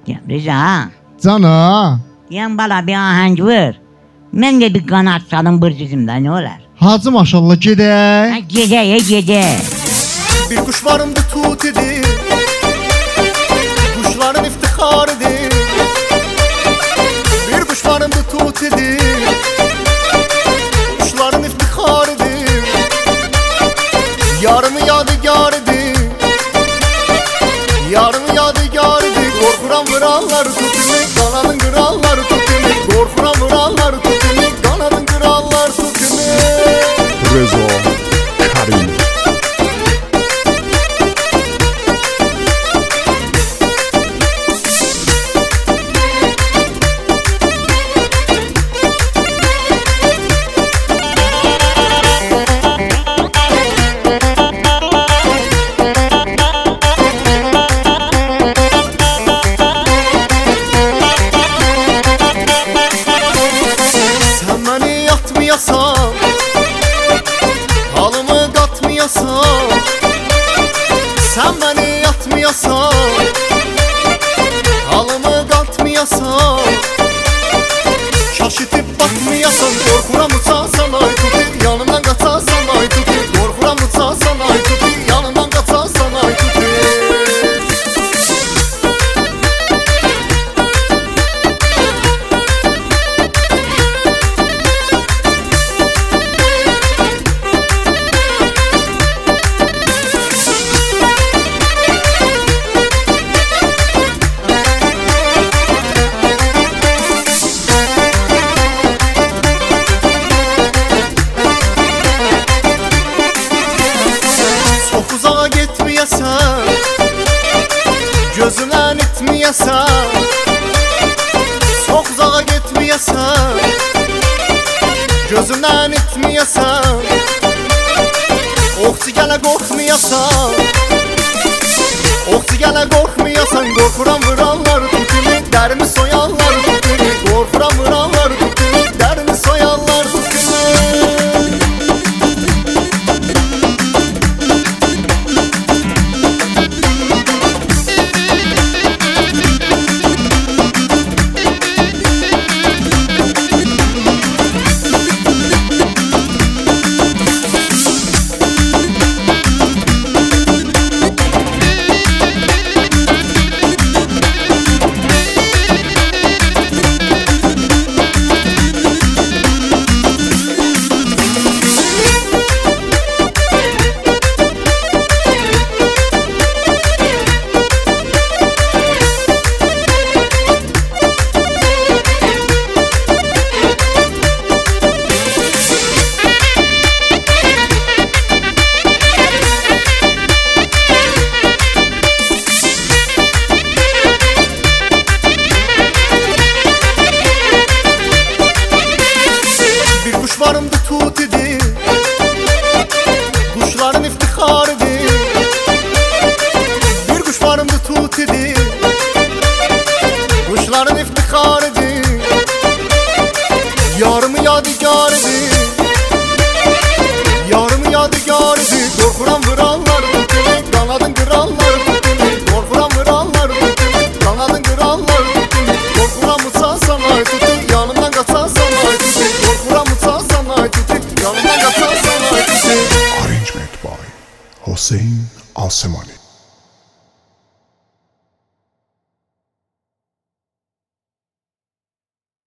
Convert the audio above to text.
Rıza, Cana. diyen bana bir ahenk ver. Ben de bir kanat salım bırcızımda ne olar? Hacı maşallah gedək. Ha, gece gece. Bir kuş varımdı tut idi, kuşların iftiharıydı. Bir kuş varımdı tut idi, kuşların iftiharıydı. Yarımı yadigar idi, yarımı yadigar idi. Korkuram vıranları tut imi, kanadın kralları tut imi. Korkuram vıranları tut imi, kanadın kralları tut imi. Rezo Karim. Sen beni yatmayasan, halımı katmayasan. Sen beni yatmayasan, halımı katmayasan. Şaşıtıp bakmayasan, korkuram uçasan ay tutu. Yanımdan kaçasan ay tutu. Korkuram uçasan ay tutu. Yanımdan kaçasan ay tutu. Çok uzağa gitmeyesen, gözümden itmeyesen. Çok uzağa gitmeyesen, gözümden itmeyesen. Okçu gele korkmayasan, okçu gele korkmayasan. Korkuram